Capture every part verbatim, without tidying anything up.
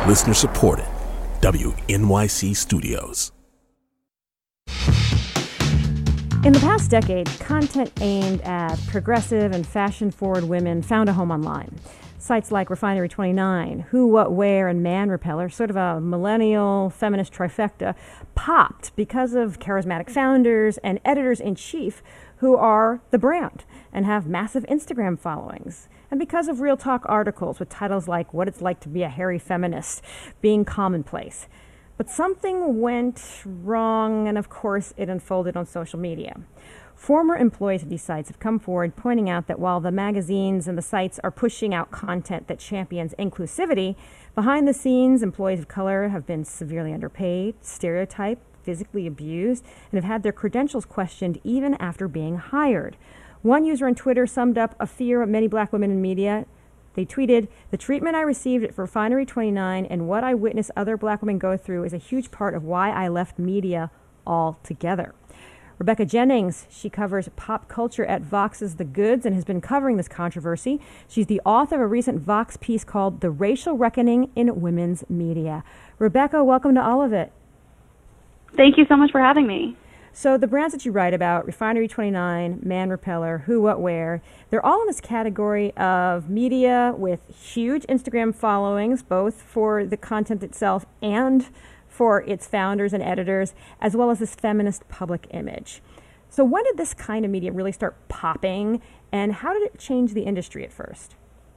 Listener supported. W N Y C Studios. In the past decade, content aimed at progressive and fashion-forward women found a home online. Sites like Refinery twenty-nine, Who, What, Where, and Man Repeller, sort of a millennial feminist trifecta, popped because of charismatic founders and editors-in-chief who are the brand and have massive Instagram followings. And because of Real Talk articles with titles like What It's Like to Be a Hairy Feminist being commonplace. But something went wrong, and of course it unfolded on social media. Former employees of these sites have come forward pointing out that while the magazines and the sites are pushing out content that champions inclusivity, behind the scenes, employees of color have been severely underpaid, stereotyped, physically abused, and have had their credentials questioned even after being hired. One user on Twitter summed up a fear of many black women in media. They tweeted, "The treatment I received at Refinery twenty-nine and what I witnessed other black women go through is a huge part of why I left media altogether." Rebecca Jennings, she covers pop culture at Vox's The Goods and has been covering this controversy. She's the author of a recent Vox piece called The Racial Reckoning in Women's Media. Rebecca, welcome to all of it. Thank you so much for having me. So the brands that you write about, Refinery twenty-nine, Man Repeller, Who, What, Where, they're all in this category of media with huge Instagram followings, both for the content itself and for its founders and editors, as well as this feminist public image. So when did this kind of media really start popping, and how did it change the industry at first?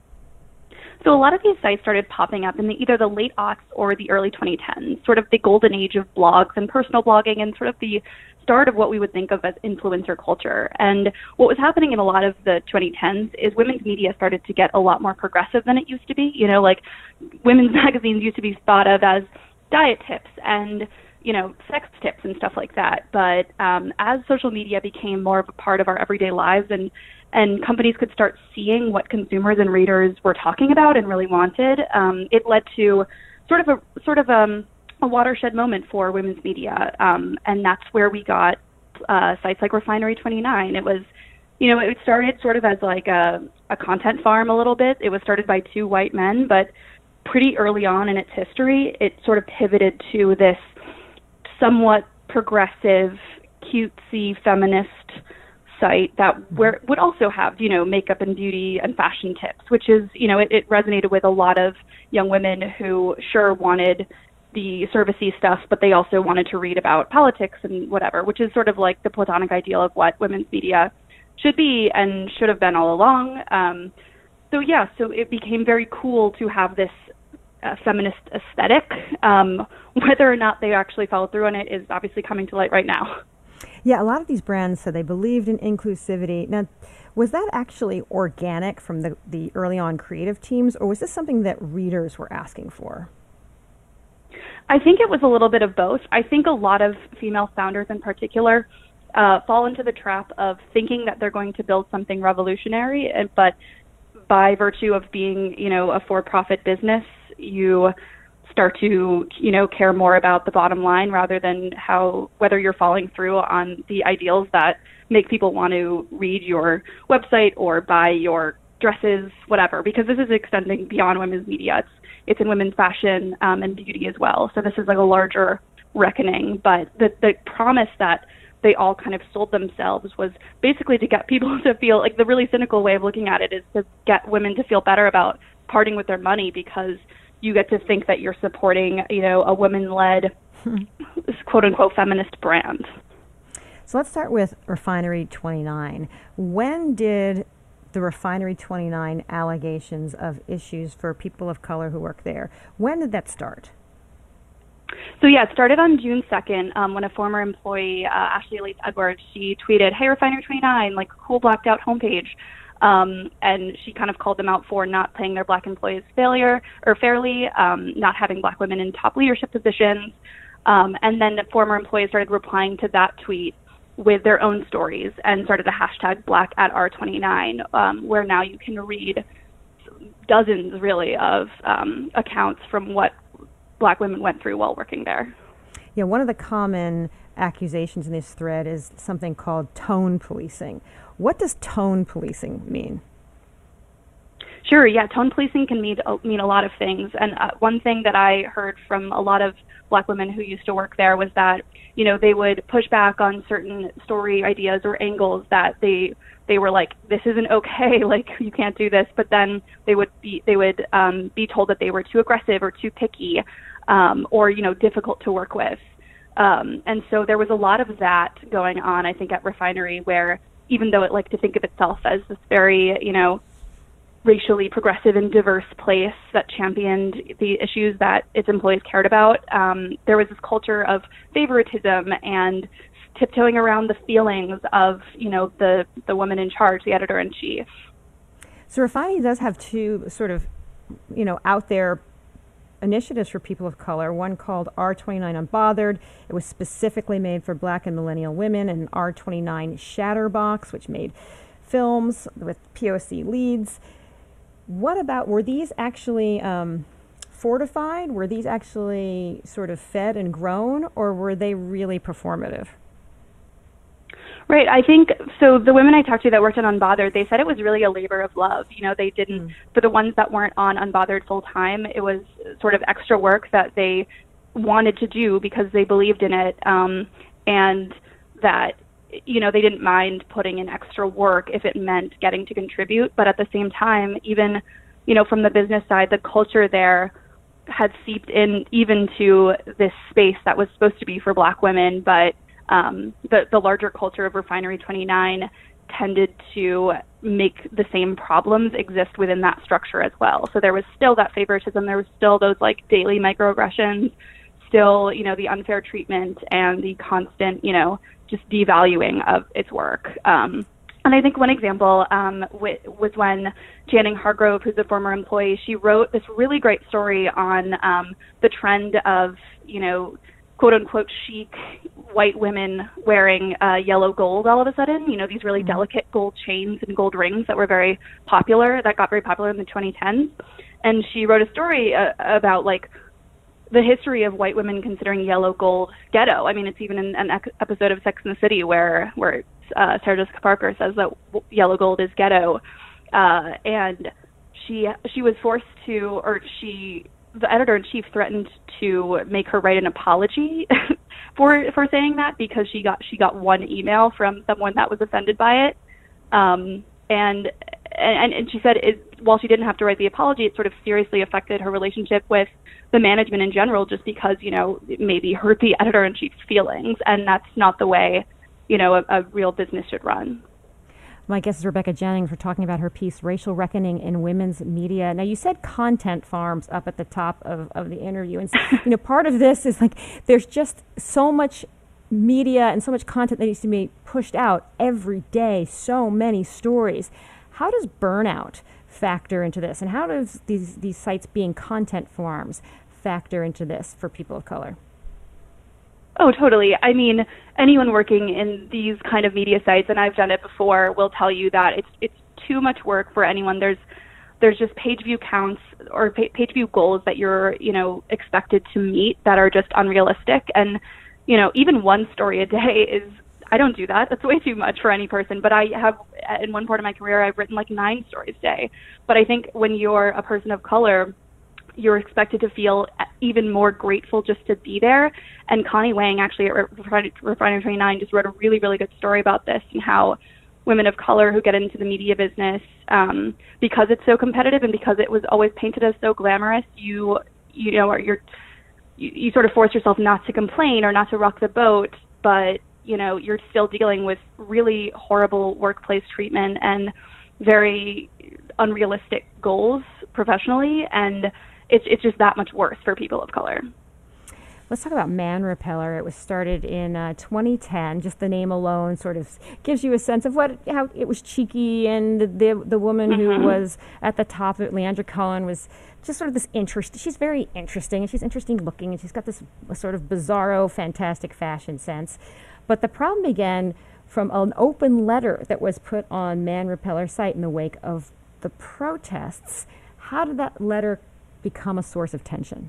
So a lot of these sites started popping up in the, either the late aughts or the early twenty tens, sort of the golden age of blogs and personal blogging and sort of the start of what we would think of as influencer culture. And what was happening in a lot of the twenty tens is women's media started to get a lot more progressive than it used to be. You know, like women's magazines used to be thought of as diet tips and, you know, sex tips and stuff like that. But um, as social media became more of a part of our everyday lives and and companies could start seeing what consumers and readers were talking about and really wanted, um, it led to sort of a sort of um, a watershed moment for women's media, um, and that's where we got uh, sites like Refinery twenty-nine. It was, you know, it started sort of as like a, a content farm a little bit. It was started by two white men, but pretty early on in its history, it sort of pivoted to this somewhat progressive, cutesy, feminist site that where would also have, you know, makeup and beauty and fashion tips, which is, you know, it, it resonated with a lot of young women who sure wanted the servicey stuff, but they also wanted to read about politics and whatever, which is sort of like the platonic ideal of what women's media should be and should have been all along. Um, so yeah, so it became very cool to have this uh, feminist aesthetic. Um, whether or not they actually followed through on it is obviously coming to light right now. Yeah, a lot of these brands said they believed in inclusivity. Now, was that actually organic from the, the early on creative teams, or was this something that readers were asking for? I think it was a little bit of both. I think a lot of female founders in particular uh, fall into the trap of thinking that they're going to build something revolutionary, but by virtue of being, you know, a for-profit business, you start to, you know, care more about the bottom line rather than how, whether you're following through on the ideals that make people want to read your website or buy your dresses, whatever, because this is extending beyond women's media. It's, it's in women's fashion um, and beauty as well. So this is like a larger reckoning, but the, the promise that they all kind of sold themselves was basically to get people to feel, like the really cynical way of looking at it is to get women to feel better about parting with their money because you get to think that you're supporting, you know, a women-led, quote-unquote, feminist brand. So let's start with Refinery twenty-nine. When did the Refinery twenty-nine allegations of issues for people of color who work there, when did that start? So yeah, it started on June second um, when a former employee, uh, Ashley Elise Edwards, she tweeted, "Hey, Refinery twenty-nine, like cool blacked out homepage." Um, and she kind of called them out for not paying their black employees failure or fairly, um, not having black women in top leadership positions. Um, and then the former employees started replying to that tweet with their own stories and started a hashtag black at R twenty-nine, um, where now you can read dozens really of um, accounts from what black women went through while working there. Yeah, one of the common accusations in this thread is something called tone policing. What does tone policing mean? Sure, yeah, tone policing can mean, mean a lot of things. And uh, one thing that I heard from a lot of Black women who used to work there was that, you know, they would push back on certain story ideas or angles that they they were like, this isn't okay, like, you can't do this. But then they would be they would um, be told that they were too aggressive or too picky um, or, you know, difficult to work with. Um, and so there was a lot of that going on, I think, at Refinery, where even though it liked to think of itself as this very, you know, racially progressive and diverse place that championed the issues that its employees cared about, um, there was this culture of favoritism and tiptoeing around the feelings of, you know, the, the woman in charge, the editor-in-chief. So Refinery does have two sort of, you know, out there initiatives for people of color, one called R twenty-nine Unbothered. It was specifically made for Black and millennial women, and R twenty-nine Shatterbox, which made films with P O C leads. What about, were these actually um, fortified? Were these actually sort of fed and grown, or were they really performative? Right. I think, so the women I talked to that worked on Unbothered, they said it was really a labor of love. You know, they didn't, mm. for the ones that weren't on Unbothered full time, it was sort of extra work that they wanted to do because they believed in it. Um, and that, you know, they didn't mind putting in extra work if it meant getting to contribute. But at the same time, even, you know, from the business side, the culture there had seeped in even to this space that was supposed to be for Black women, but um, the, the larger culture of Refinery twenty-nine tended to make the same problems exist within that structure as well. So there was still that favoritism, there was still those like daily microaggressions, still, you know, the unfair treatment and the constant, you know, just devaluing of its work. Um, and I think one example um, w- was when Channing Hargrove, who's a former employee, she wrote this really great story on um, the trend of, you know, quote unquote chic white women wearing uh, yellow gold all of a sudden, you know, these really mm-hmm. delicate gold chains and gold rings that were very popular, that got very popular in the twenty tens. And she wrote a story uh, about like the history of white women considering yellow gold ghetto. I mean, it's even in an ec- episode of Sex and the City where where uh, Sarah Jessica Parker says that w- yellow gold is ghetto, uh, and she she was forced to, or she, the editor-in-chief threatened to make her write an apology for for saying that because she got she got one email from someone that was offended by it, um, and and and she said it, while she didn't have to write the apology, it sort of seriously affected her relationship with the management in general, just because, you know, it maybe hurt the editor-in-chief's feelings, and that's not the way, you know, a, a real business should run. My guest is Rebecca Jennings. We're talking about her piece, Racial Reckoning in Women's Media. Now, you said content farms up at the top of, of the interview. And, so, you know, part of this is like there's just so much media and so much content that needs to be pushed out every day, so many stories. How does burnout factor into this? And how does these, these sites being content farms factor into this for people of color? Oh, totally. I mean, anyone working in these kind of media sites, and I've done it before, will tell you that it's it's too much work for anyone. There's there's just page view counts or pa- page view goals that you're, you know, expected to meet that are just unrealistic. And, you know, even one story a day is, I don't do that. That's way too much for any person. But I have, in one part of my career, I've written like nine stories a day. But I think when you're a person of color, you're expected to feel even more grateful just to be there. And Connie Wang actually at Refinery twenty-nine just wrote a really, really good story about this and how women of color who get into the media business, um, because it's so competitive and because it was always painted as so glamorous, you you know, you're you, you sort of force yourself not to complain or not to rock the boat, but you know, you're still dealing with really horrible workplace treatment and very unrealistic goals professionally, and it's it's just that much worse for people of color. Let's talk about Man Repeller. It was started in uh, twenty ten. Just the name alone sort of gives you a sense of what how it was cheeky, and the the woman mm-hmm. who was at the top of it, Leandra Cohen, was just sort of this interest. She's very interesting, and she's interesting looking, and she's got this sort of bizarro, fantastic fashion sense. But the problem began from an open letter that was put on Man Repeller's site in the wake of the protests. How did that letter become a source of tension?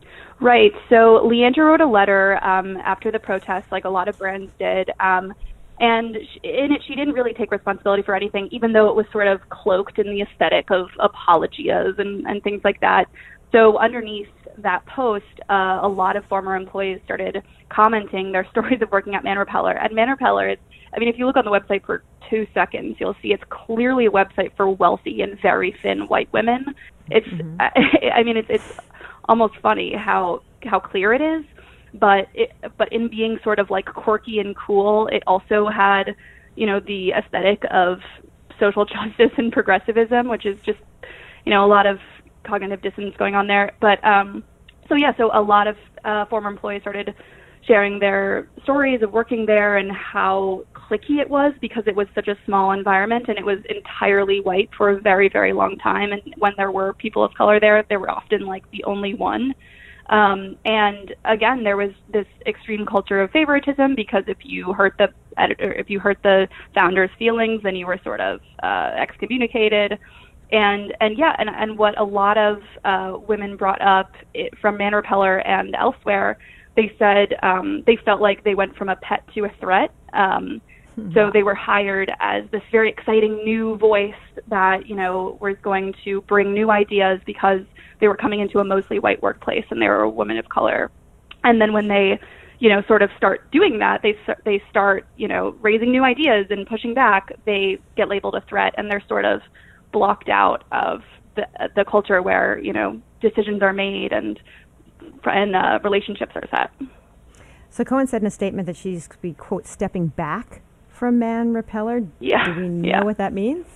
Right. So Leandra wrote a letter um, after the protests, like a lot of brands did, um, And in it, she didn't really take responsibility for anything, even though it was sort of cloaked in the aesthetic of apologias and, and things like that. So underneath that post, uh, a lot of former employees started commenting their stories of working at Man Repeller. And Man Repeller is, I mean, if you look on the website for two seconds, you'll see it's clearly a website for wealthy and very thin white women. It's, mm-hmm. I, I mean, it's it's almost funny how how clear it is. But it, but in being sort of like quirky and cool, it also had, you know, the aesthetic of social justice and progressivism, which is just, you know, a lot of cognitive dissonance going on there. But um, so yeah, so a lot of uh, former employees started sharing their stories of working there and how cliquey it was because it was such a small environment and it was entirely white for a very, very long time. And when there were people of color there, they were often like the only one. Um, and again, there was this extreme culture of favoritism because if you hurt the editor, if you hurt the founder's feelings, then you were sort of uh, excommunicated. And and yeah, and, and what a lot of uh, women brought up it, from Man Repeller and elsewhere, they said um, they felt like they went from a pet to a threat. Um, mm-hmm. So they were hired as this very exciting new voice that, you know, was going to bring new ideas because they were coming into a mostly white workplace and they were a woman of color. And then when they, you know, sort of start doing that, they they start, you know, raising new ideas and pushing back, they get labeled a threat and they're sort of blocked out of the the culture where, you know, decisions are made and and uh, relationships are set. So Cohen said in a statement that she's, be, quote, stepping back from Man Repeller. Yeah. Do we know yeah. what that means?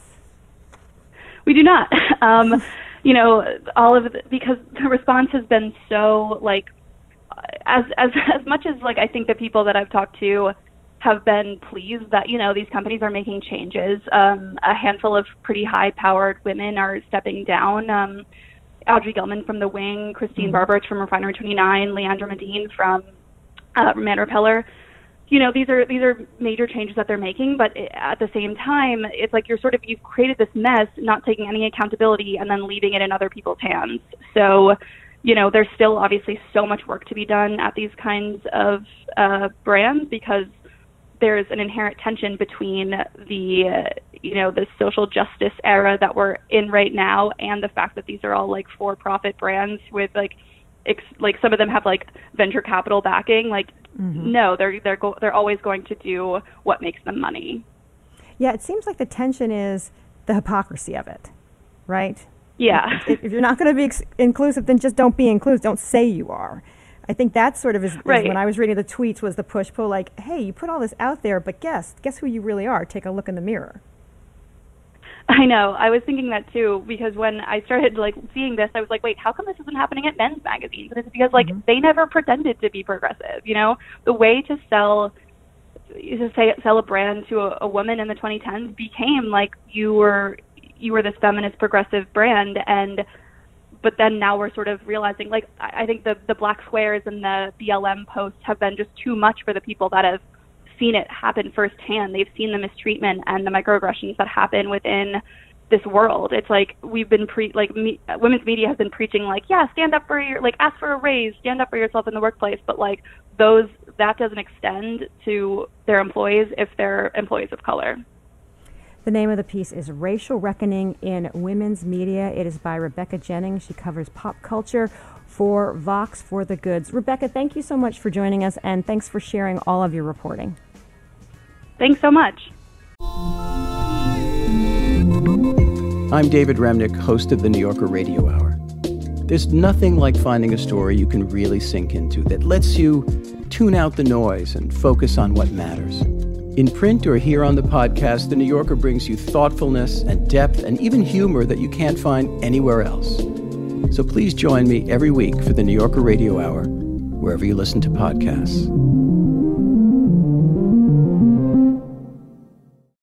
We do not. um, you know, all of the, because the response has been so, like, as as as much as, like, I think the people that I've talked to have been pleased that, you know, these companies are making changes. Um, a handful of pretty high-powered women are stepping down. Um, Audrey Gelman from The Wing, Christine mm-hmm. Barberich from Refinery twenty-nine, Leandra Medine from uh, Man Repeller. You know, these are these are major changes that they're making, but at the same time, it's like you're sort of, you've created this mess, not taking any accountability, and then leaving it in other people's hands. So, you know, there's still obviously so much work to be done at these kinds of uh, brands because there's an inherent tension between the, uh, you know, the social justice era that we're in right now and the fact that these are all like for-profit brands with like, ex- like some of them have like venture capital backing. Like, mm-hmm. no, they're they're go- they're always going to do what makes them money. Yeah, it seems like the tension is the hypocrisy of it, right? Yeah. If, if you're not going to be ex- inclusive, then just don't be inclusive. Don't say you are. I think that sort of is, is right. when I was reading the tweets was the push-pull, like, hey, you put all this out there, but guess, guess who you really are. Take a look in the mirror. I know. I was thinking that too, because when I started like seeing this, I was like, wait, how come this isn't happening at men's magazines? And it's because like mm-hmm. they never pretended to be progressive. You know, the way to sell to say sell a brand to a, a woman in the twenty tens became like you were you were this feminist progressive brand, and but then now we're sort of realizing, like, I think the, the black squares and the B L M posts have been just too much for the people that have seen it happen firsthand. They've seen the mistreatment and the microaggressions that happen within this world. It's like we've been pre like me, women's media has been preaching like, yeah, stand up for your, like, ask for a raise, stand up for yourself in the workplace. But like those, that doesn't extend to their employees if they're employees of color. The name of the piece is Racial Reckoning in Women's Media. It is by Rebecca Jennings. She covers pop culture for Vox for the Goods. Rebecca, thank you so much for joining us, and thanks for sharing all of your reporting. Thanks so much. I'm David Remnick, host of the New Yorker Radio Hour. There's nothing like finding a story you can really sink into that lets you tune out the noise and focus on what matters. In print or here on the podcast, The New Yorker brings you thoughtfulness and depth and even humor that you can't find anywhere else. So please join me every week for The New Yorker Radio Hour, wherever you listen to podcasts.